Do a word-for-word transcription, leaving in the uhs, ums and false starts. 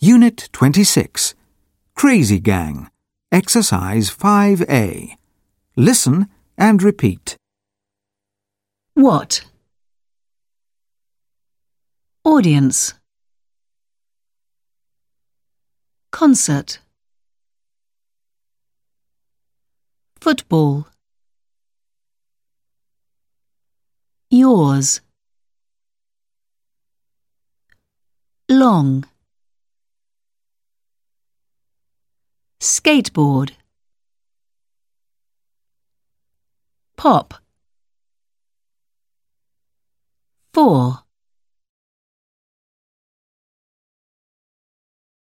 Unit twenty-six. Crazy Gang. Exercise five A. Listen and repeat. What? Audience. Concert. Football. Yours. Long. Skateboard. Pop. Four.